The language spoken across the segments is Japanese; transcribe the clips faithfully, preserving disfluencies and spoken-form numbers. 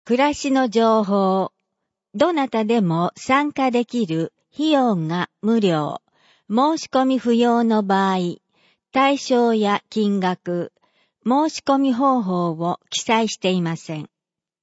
暮らしの情報。どなたでも参加できる費用が無料。申し込み不要の場合、対象や金額、申し込み方法を記載していません。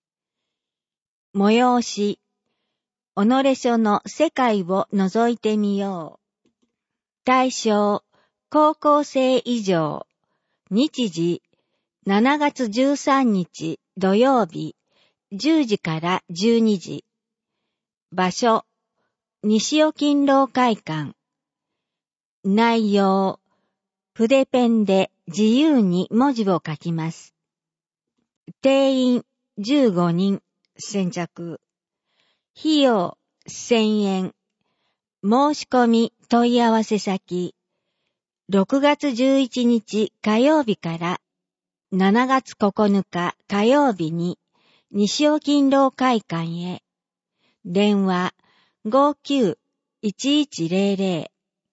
催し。己書の世界を覗いてみよう。対象、高校生以上。日時、しちがつじゅうさんにち土曜日、じゅうじからじゅうにじ。場所、西尾勤労会館。内容、筆ペンで自由に文字を書きます。定員じゅうごにん、先着。費用せんえん。申し込み問い合わせ先。ろくがつじゅういちにち火曜日からしちがつここのか火曜日に西尾勤労会館へ。電話 ごきゅういちいちゼロゼ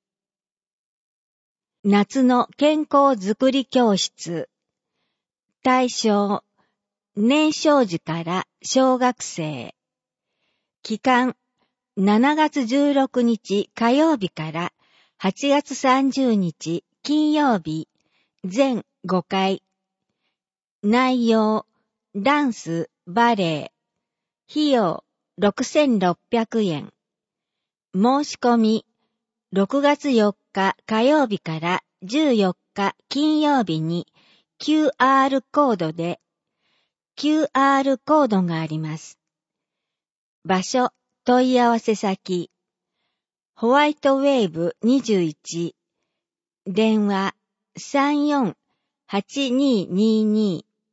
ロ。夏の健康づくり教室。対象、年少児から小学生。期間、しちがつじゅうろくにち火曜日からはちがつさんじゅうにち金曜日、全ごかい。内容、ダンス、バレエ。費用、ろくせんろっぴゃくえん。申し込み、ろくがつよっか火曜日からじゅうよっか金曜日に キューアール コードで、キューアール コードがあります。場所、問い合わせ先。ホワイトウェーブにじゅういち。電話 さんよんはちにーにーにー。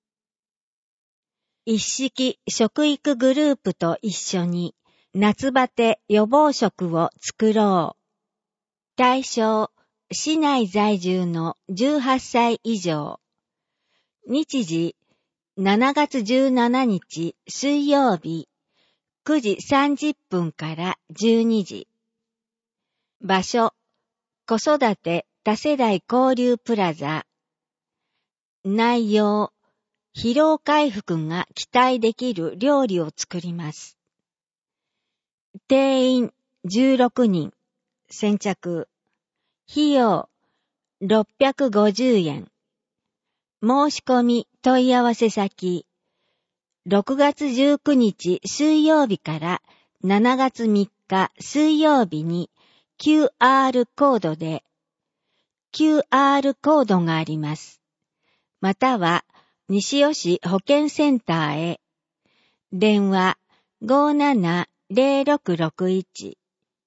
一式食育グループと一緒に夏バテ予防食を作ろう。対象、市内在住のじゅうはっさい以上。日時、しちがつじゅうしちにち水曜日、くじさんじゅっぷんからじゅうにじ。場所、子育て多世代交流プラザ。内容、疲労回復が期待できる料理を作ります。定員じゅうろくにん、先着。費用ろっぴゃくごじゅうえん。申し込み問い合わせ先。ろくがつじゅうくにち水曜日からしちがつみっか水曜日に キューアール コードで、キューアール コードがあります。または、西尾市保健センターへ。電話 ごーななゼロろくろくいち。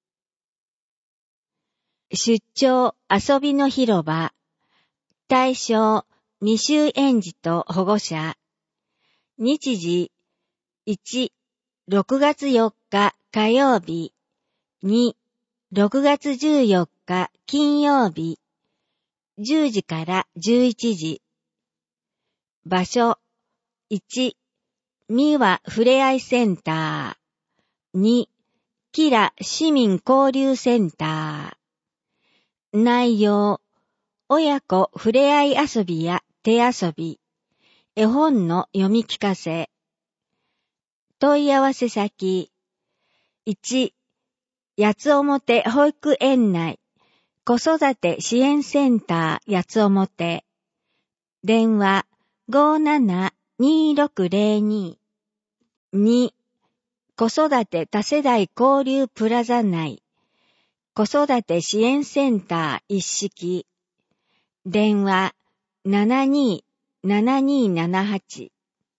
出張遊びの広場。対象、未就園児と保護者。日時、いち、ろくがつよっか火曜日。に、ろくがつじゅうよっか金曜日。じゅうじからじゅういちじ。場所、いち、三輪ふれあいセンター。に、キラ市民交流センター。内容、親子ふれあい遊びや手遊び、絵本の読み聞かせ。問い合わせ先。いち、八つ表保育園内、子育て支援センター八つ表。電話 ごーななにーろくゼロに。に、子育て多世代交流プラザ内、子育て支援センター一式。電話ななにーななにーななはち。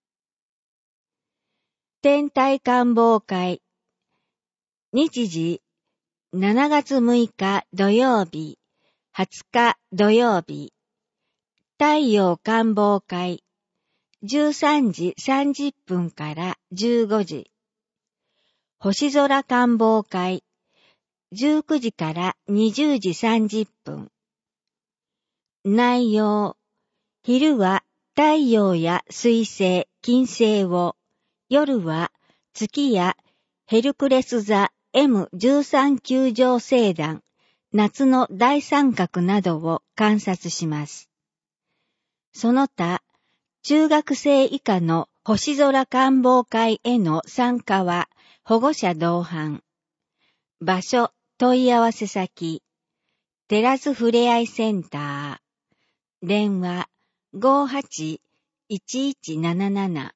天体観望会。日時、しちがつむいか土曜日、はつか土曜日。太陽観望会。じゅうさんじさんじゅっぷんからじゅうごじ。星空観望会。じゅうくじからにじゅうじさんじゅっぷん。内容。昼は太陽や水星、金星を、夜は月やヘルクレス座 エムじゅうさん 級上星団、夏の大三角などを観察します。その他、 中学生以下の星空観望会への参加は保護者同伴。場所、問い合わせ先、テラスふれあいセンター。電話 ごーはち いちいちなななな。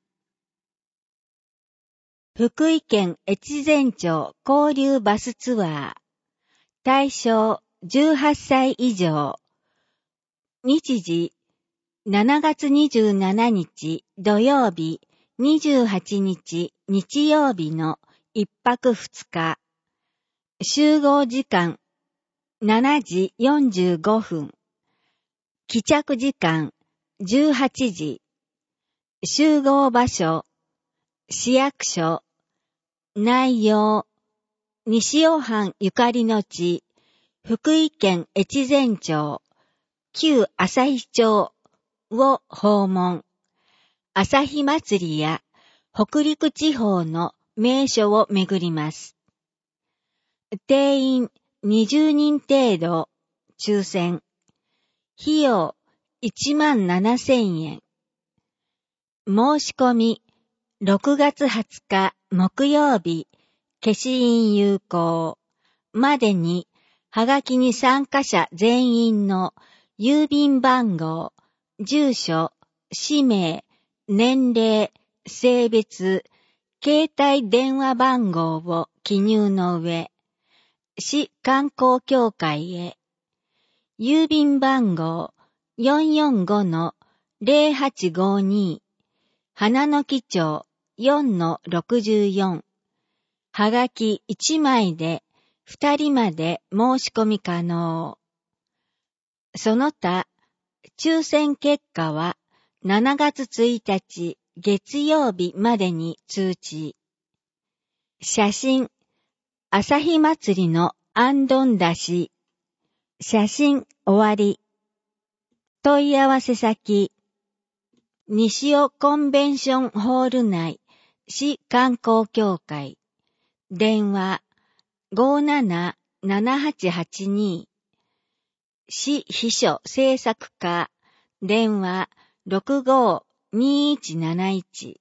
福井県越前町交流バスツアー。対象じゅうはっさい以上。日時しちがつにじゅうしちにち土曜日、にじゅうはちにち日曜日の一泊二日。集合時間しちじよんじゅうごふん。帰着時間じゅうはちじ。集合場所市役所。内容西尾藩ゆかりの地、福井県越前町、旧朝日町を訪問。朝日祭りや北陸地方の名所を巡ります。定員にじゅうにん程度、抽選。費用いちまんななせんえん。申し込みろくがつはつか木曜日、消印有効までに、はがきに参加者全員の郵便番号、住所、氏名、年齢、性別、携帯電話番号を記入の上、市観光協会へ、郵便番号 よんよんごのぜろはちごに、花の木町 よんのろくじゅうよん、はがきいちまいでふたりまで申し込み可能。その他、抽選結果はしちがつついたち月曜日までに通知。写真、朝日祭りのあんどんだし。写真終わり。問い合わせ先、西尾コンベンションホール内市観光協会。電話ごーななななはちはちに。市秘書制作課。電話ろくごーにいちなないち。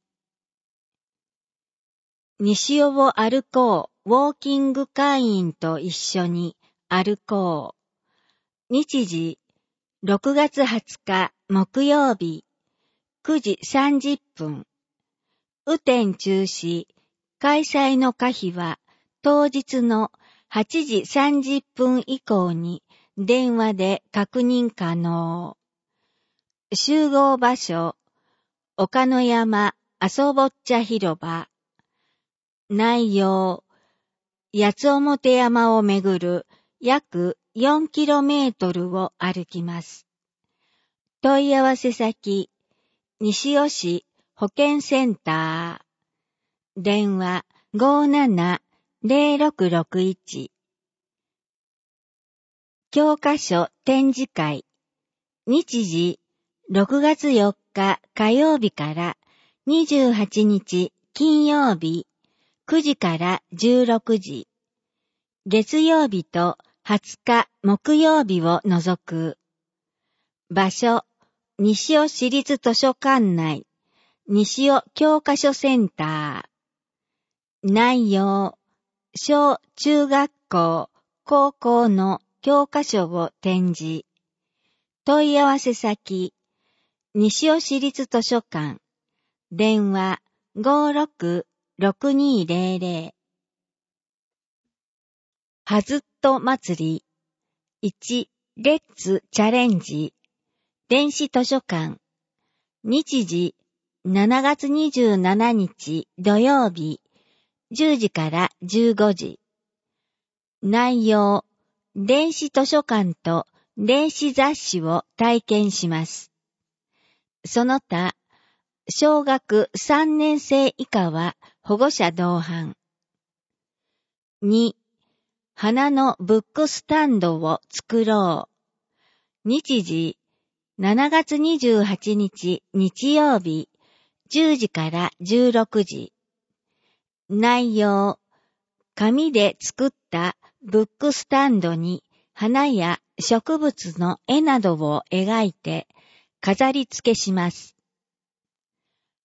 西尾を歩こうウォーキング会員と一緒に歩こう。日時ろくがつはつか木曜日くじさんじゅっぷん。雨天中止。開催の可否は当日のはちじさんじゅっぷん以降に電話で確認可能。集合場所、岡野山あそぼっちゃ広場。内容、八つ表山をめぐる約よんキロメートルを歩きます。問い合わせ先、西尾市保健センター。電話ごーななぜろろくろくいち。教科書展示会。日時ろくがつよっか火曜日からにじゅうはちにち金曜日くじからじゅうろくじ。月曜日とはつか木曜日を除く。場所、西尾市立図書館内、西尾教科書センター。内容、小中学校、高校の教科書を展示。問い合わせ先、西尾市立図書館。電話ごーろくろくにーぜろぜろ。はずっと祭り。いち、レッツチャレンジ。電子図書館。日時しちがつにじゅうしちにち土曜日じゅうじからじゅうごじ。内容、電子図書館と電子雑誌を体験します。その他、小学さんねんせい以下は保護者同伴。に、花のブックスタンドを作ろう。日時、しちがつにじゅうはちにち日曜日じゅうじからじゅうろくじ。内容、紙で作ったブックスタンドに花や植物の絵などを描いて飾り付けします。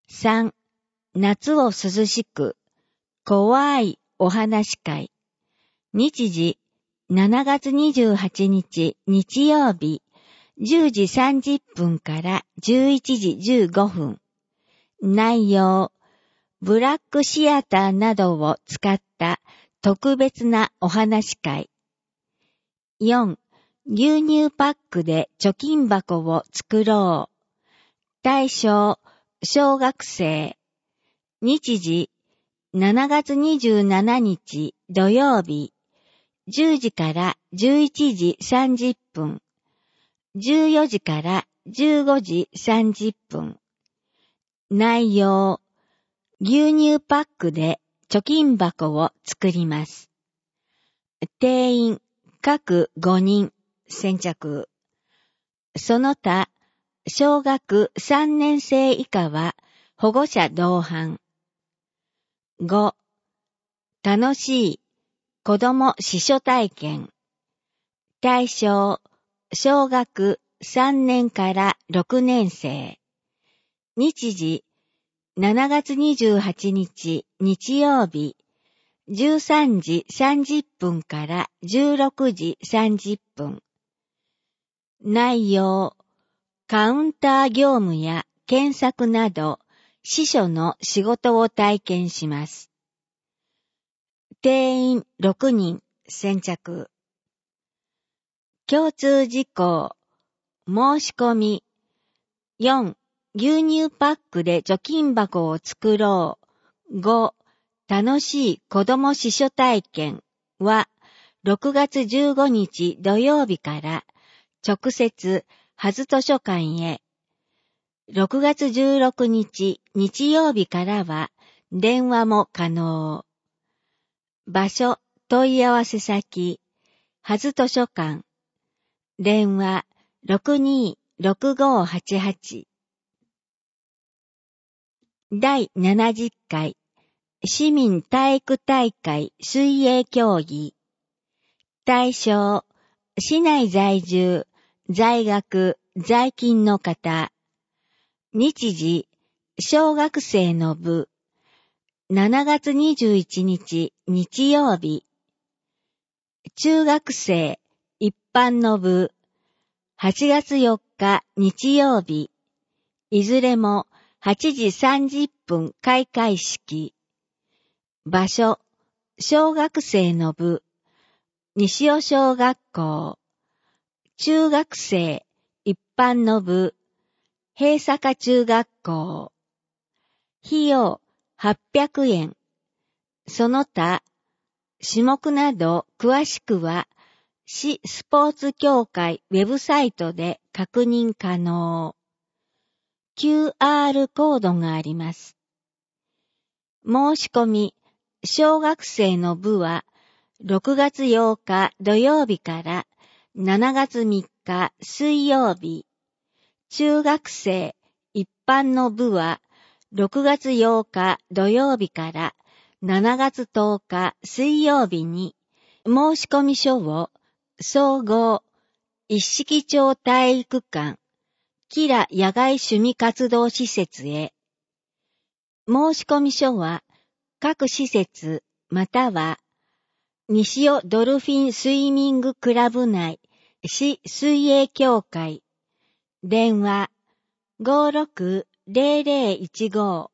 さん、夏を涼しく、怖いお話会。日時、しちがつにじゅうはちにち日曜日、じゅうじさんじゅっぷんからじゅういちじじゅうごふん。内容、ブラックシアターなどを使った特別なお話会。よん、牛乳パックで貯金箱を作ろう。対象、小学生。日時、しちがつにじゅうしちにち土曜日、じゅうじからじゅういちじさんじゅっぷん。じゅうよじからじゅうごじさんじゅっぷん。内容、牛乳パックで貯金箱を作ります。定員、各ごにん、先着。その他、小学さんねん生以下は保護者同伴。ご、楽しい子供司書体験。対象、小学さんねんからろくねん生。日時、しちがつにじゅうはちにち日曜日、じゅうさんじさんじゅっぷんからじゅうろくじさんじゅっぷん。内容、カウンター業務や検索など、司書の仕事を体験します。定員ろくにん、先着。共通事項、申し込み。よん、牛乳パックで貯金箱を作ろう。ご、楽しい子供司書体験は、ろくがつじゅうごにち土曜日から直接、はず図書館へ。ろくがつじゅうろくにち日曜日からは電話も可能。場所、問い合わせ先、はず図書館。電話 ろくにーろくごーはちはち。だいななじゅっかい市民体育大会水泳競技。対象、市内在住、在学、在勤の方。日時、小学生の部。しちがつにじゅういちにち日曜日。中学生、一般の部。はちがつよっか日曜日。いずれもはちじさんじゅっぷん開会式。場所、小学生の部。西尾小学校。中学生、一般の部。平坂中学校。費用はっぴゃくえん。その他、種目など詳しくは、市スポーツ協会ウェブサイトで確認可能。キューアール コードがあります。申し込み、小学生の部は、ろくがつようか土曜日からしちがつみっか水曜日。中学生、一般の部は、ろくがつようか土曜日からしちがつとおか水曜日に申込書を総合一式町体育館キラ野外趣味活動施設へ。申込書は各施設または西尾ドルフィンスイミングクラブ内市水泳協会電話 ごーろくぜろぜろいちご。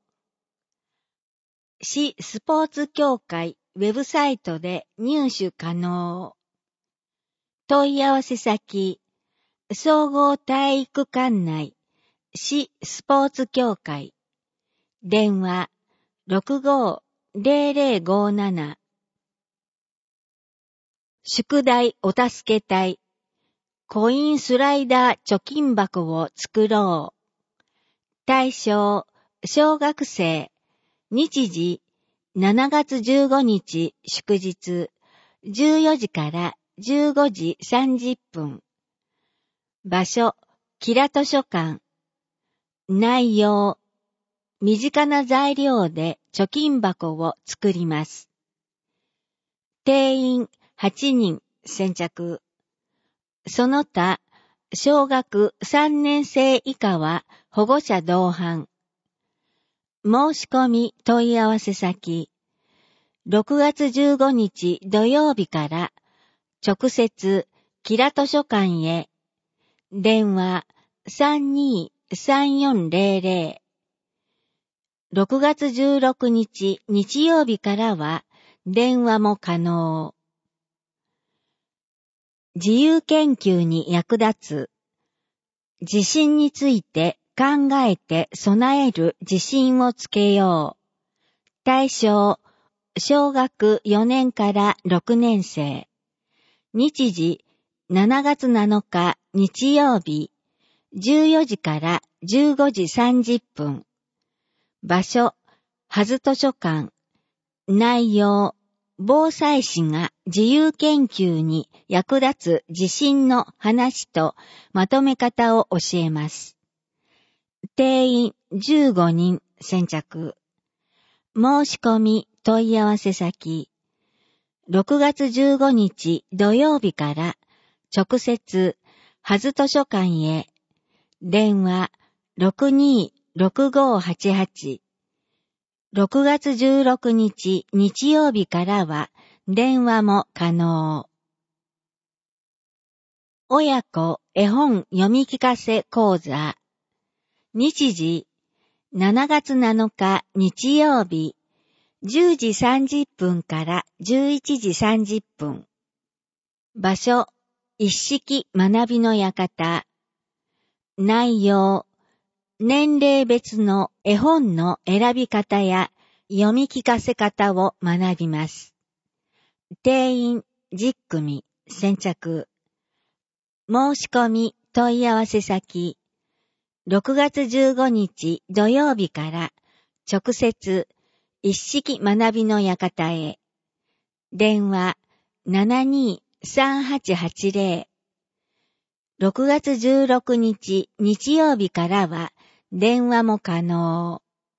市スポーツ協会ウェブサイトで入手可能。問い合わせ先、総合体育館内市スポーツ協会電話 ろくごーぜろぜろごーなな。宿題お助け隊コインスライダー貯金箱を作ろう。対象、小学生。日時、しちがつじゅうごにち祝日、じゅうよじからじゅうごじさんじゅっぷん。場所、キラ図書館。内容、身近な材料で貯金箱を作ります。定員はちにん、先着。その他、小学さんねん生以下は保護者同伴。 申し込み問い合わせ先、ろくがつじゅうごにち土曜日から直接キラ図書館へ、電話 さんにーさんよんゼロゼロ、ろくがつじゅうろくにち日曜日からは電話も可能。自由研究に役立つ。地震について考えて備える自信をつけよう。対象、小学よねんからろくねん生。日時、しちがつなのか日曜日、じゅうよじからじゅうごじさんじゅっぷん。場所、はず図書館。内容、防災士が自由研究に役立つ地震の話とまとめ方を教えます。定員じゅうごにん先着。申し込み問い合わせ先。ろくがつじゅうごにち土曜日から直接はず図書館へ。電話 ろくにーろくごーはちはち。ろくがつじゅうろくにち日曜日からは電話も可能。親子絵本読み聞かせ講座。日時、しちがつなのか日曜日、じゅうじさんじゅっぷんからじゅういちじさんじゅっぷん。場所、一式学びの館。内容、年齢別の絵本の選び方や読み聞かせ方を学びます。定員じゅっくみ先着。申し込み問い合わせ先。ろくがつじゅうごにち土曜日から直接一式学びの館へ。電話 ななにーさんはちはちゼロ。ろくがつじゅうろくにち日曜日からは電話も可能。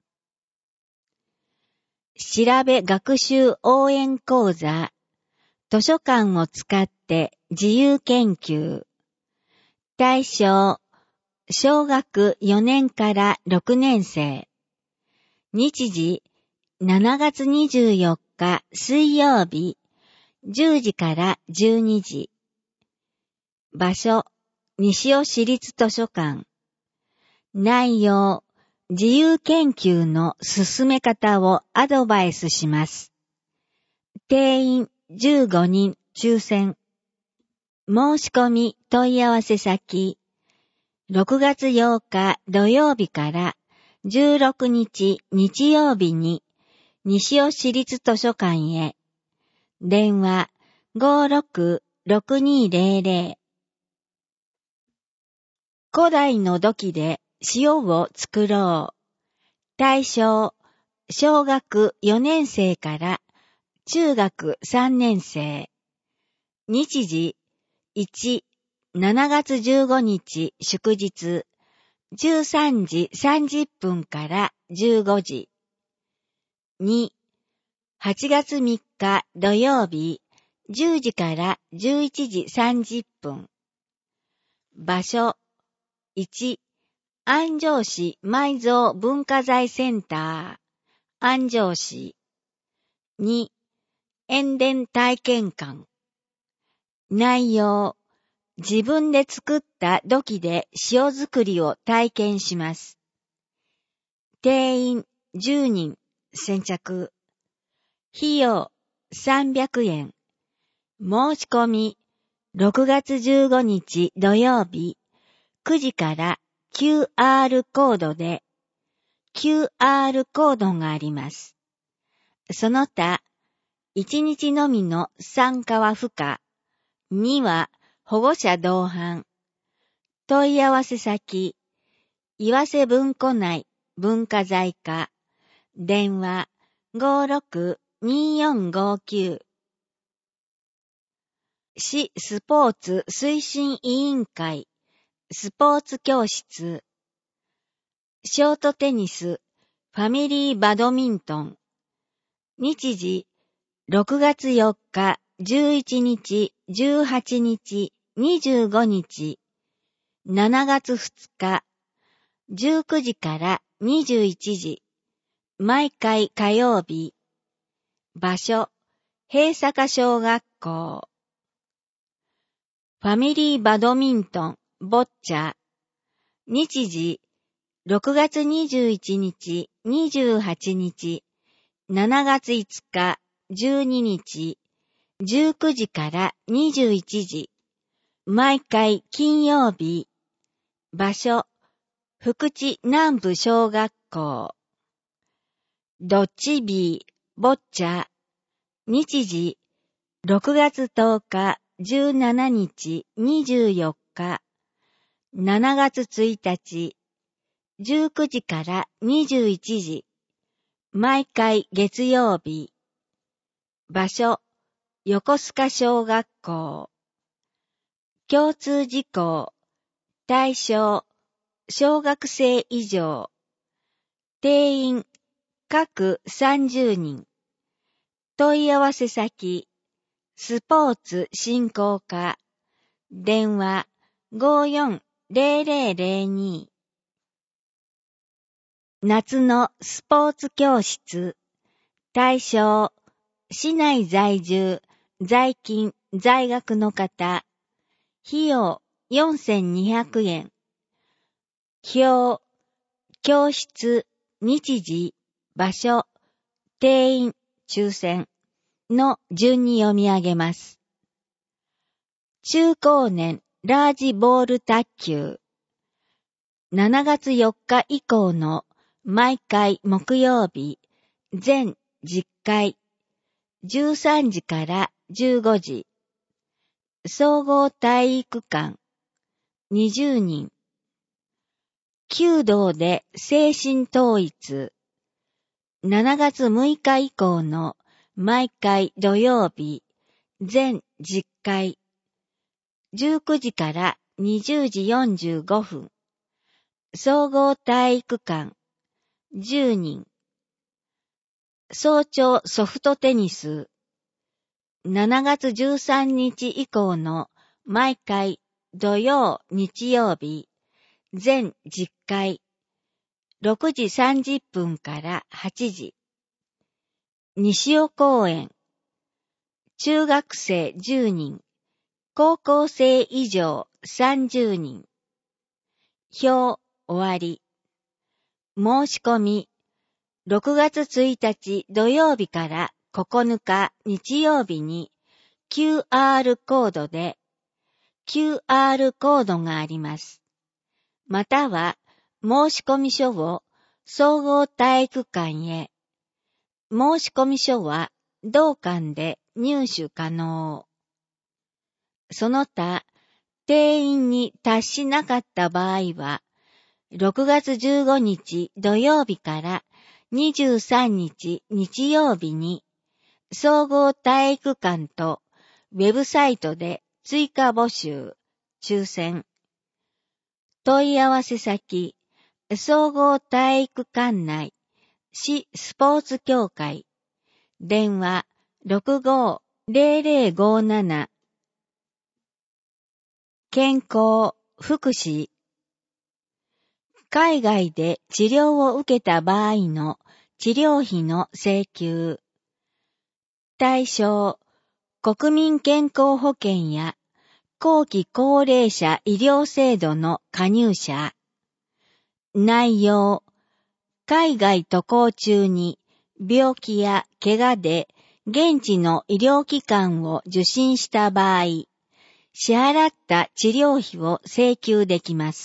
調べ学習応援講座。図書館を使って自由研究。対象、小学よねんからろくねん生。日時、しちがつにじゅうよっか水曜日、じゅうじからじゅうにじ。場所、西尾市立図書館。内容、自由研究の進め方をアドバイスします。定員じゅうごにん抽選。申し込み問い合わせ先。ろくがつようか土曜日からじゅうろくにち日曜日に西尾市立図書館へ。電話 ごーろくろくにーゼロゼロ。古代の土器で塩を作ろう。対象、小学よねん生から中学さんねん生。日時、いち、しちがつじゅうごにち祝日、じゅうさんじさんじゅっぷんからじゅうごじ。に、はちがつみっか土曜日、じゅうじからじゅういちじさんじゅっぷん。場所、いち、安城市埋蔵文化財センター、安城市。に、塩田体験館。内容、自分で作った土器で塩作りを体験します。定員じゅうにん先着。費用さんびゃくえん。申し込みろくがつじゅうごにち土曜日くじから キューアール コードで キューアール コードがあります。その他、いちにちのみの参加は不可。には保護者同伴。問い合わせ先、岩瀬文庫内文化財課。電話 ごーろくにーよんごきゅう。市スポーツ推進委員会、スポーツ教室。ショートテニス、ファミリーバドミントン。日時、ろくがつよっか、じゅういちにち、じゅうはちにち、にじゅうごにち。しちがつふつか、じゅうくじからにじゅういちじ。 毎回火曜日。場所、平坂小学校。ファミリーバドミントン、ボッチャ。日時、ろくがつにじゅういちにち、にじゅうはちにち、しちがついつか、じゅうににち、じゅうくじからにじゅういちじ。毎回金曜日。場所、福知南部小学校。ドッジビー、ボッチャ。日時、ろくがつとおか、じゅうしちにち、にじゅうよっか、しちがつついたち、じゅうくじからにじゅういちじ。毎回月曜日。場所、横須賀小学校。共通事項、対象、小学生以上。定員、各さんじゅうにん。問い合わせ先、スポーツ振興課。電話、ごーよんぜろぜろぜろに。夏のスポーツ教室。対象、市内在住、在勤、在学の方。費用よんせんにひゃくえん。表、教室、日時、場所、定員、抽選の順に読み上げます。中高年ラージボール卓球。しちがつよっか以降の毎回木曜日、全じゅっかい、じゅうさんじからじゅうごじ。総合体育館、にじゅうにん。弓道で精神統一。しちがつむいか以降の毎回土曜日、全じゅっかい、じゅうくじからにじゅうじよんじゅうごふん。総合体育館、じゅうにん。早朝ソフトテニス。しちがつじゅうさんにち以降の毎回土曜、日曜日、全じゅっかい、ろくじさんじゅっぷんからはちじ。西尾公園。中学生じゅうにん、高校生以上さんじゅうにん。表、終わり。申し込み。ろくがつついたち土曜日からここのか日曜日に キューアール コードで キューアール コードがあります。または申し込み書を総合体育館へ。申し込み書は同館で入手可能。その他、定員に達しなかった場合は、ろくがつじゅうごにち土曜日からにじゅうさんにち日曜日に、総合体育館とウェブサイトで追加募集、抽選。問い合わせ先、総合体育館内、市スポーツ協会。電話 ろくごーぜろぜろごーなな。健康、福祉。海外で治療を受けた場合の治療費の請求。対象、国民健康保険や後期高齢者医療制度の加入者。内容、海外渡航中に病気や怪我で現地の医療機関を受診した場合、支払った治療費を請求できます。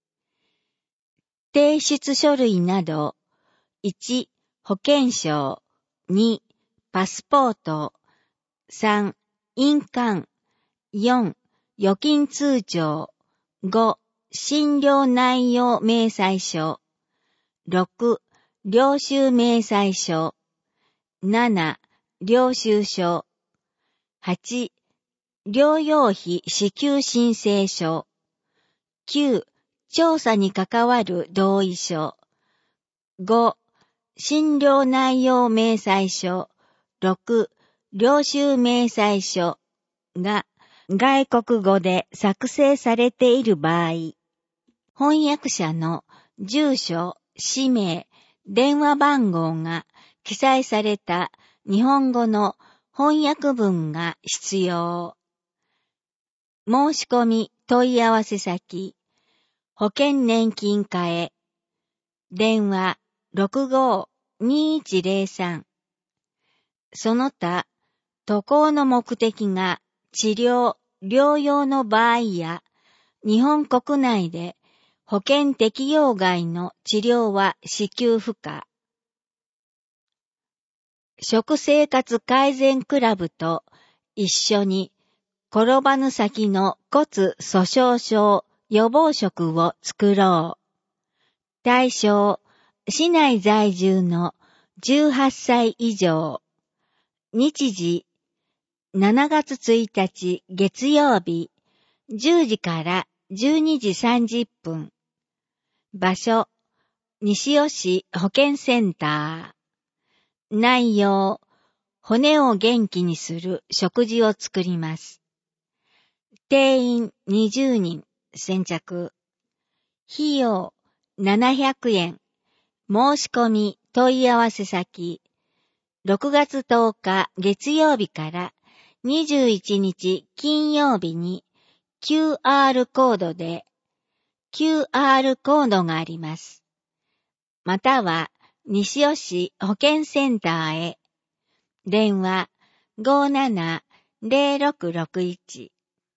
提出書類など、いち、保険証、に、パスポート、さん、印鑑、よん、預金通帳、ご、診療内容明細書、ろく、領収明細書、なな、領収書、はち、療養費支給申請書、きゅう、調査に関わる同意書、ご、診療内容明細書、ろく、領収明細書が外国語で作成されている場合、翻訳者の住所、氏名、 電話番号が記載された日本語の翻訳文が必要。申し込み問い合わせ先、保険年金課へ。電話 ろくごーにーいちゼロさん。その他、渡航の目的が治療、療養の場合や、日本国内で保険適用外の治療は支給不可。食生活改善クラブと一緒に転ばぬ先の骨粗鬆症予防食を作ろう。対象、市内在住のじゅうはっさい以上。日時、しちがつついたち月曜日、じゅうじからじゅうにじさんじゅっぷん。場所、西尾市保健センター。内容、骨を元気にする食事を作ります。定員にじゅうにん、先着。費用ななひゃくえん。申し込み問い合わせ先。ろくがつとおか月曜日からにじゅういちにち金曜日に キューアール コードで キューアール コードがあります。または西尾市保健センターへ。電話 ごーななゼロろくろくいち。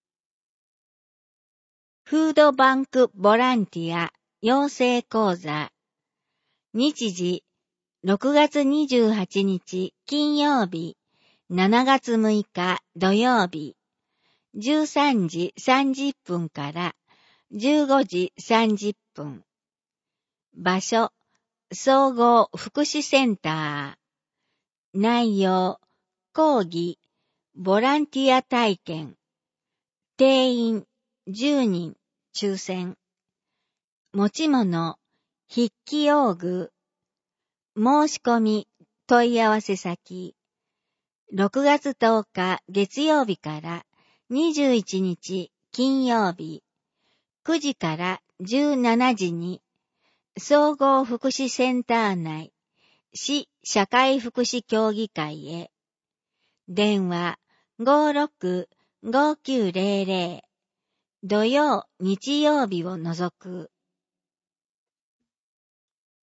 フードバンクボランティア養成講座。日時ろくがつにじゅうはちにち金曜日、しちがつむいか土曜日、じゅうさんじさんじゅっぷんからじゅうごじさんじゅっぷん。場所、総合福祉センター。内容、講義、ボランティア体験。定員じゅうにん、抽選。持ち物、筆記用具。申し込み、問い合わせ先。ろくがつとおか月曜日からにじゅういちにち金曜日、くじからじゅうしちじに、総合福祉センター内、市社会福祉協議会へ。電話ごーろくごーきゅうゼロゼロ。土曜、日曜日を除く。